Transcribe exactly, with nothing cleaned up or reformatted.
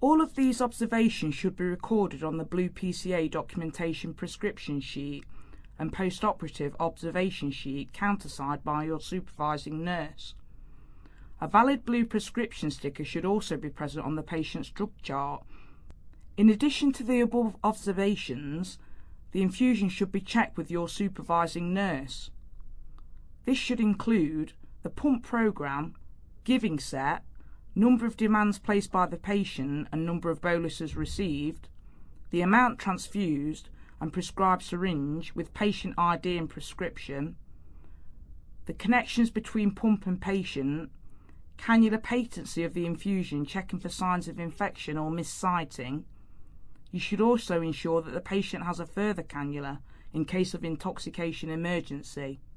All of these observations should be recorded on the blue P C A documentation prescription sheet and post-operative observation sheet countersigned by your supervising nurse. A valid blue prescription sticker should also be present on the patient's drug chart. In addition to the above observations, the infusion should be checked with your supervising nurse. This should include the pump program, giving set, number of demands placed by the patient and number of boluses received, the amount transfused and prescribed syringe with patient I D and prescription, the connections between pump and patient, cannula patency of the infusion, checking for signs of infection or missiting. You should also ensure that the patient has a further cannula in case of intoxication emergency.